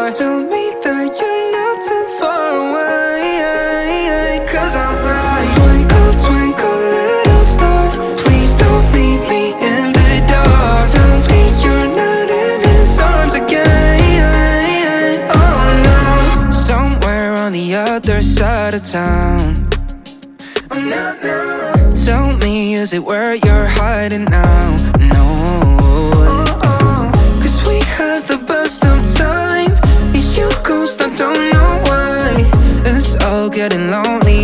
Tell me that you're not too far away, 'cause I'm like twinkle, twinkle, little star, please don't leave me in the dark. Tell me you're not in his arms again. Oh no. Somewhere on the other side of town. Oh no, no. Tell me, is it where you're hiding now?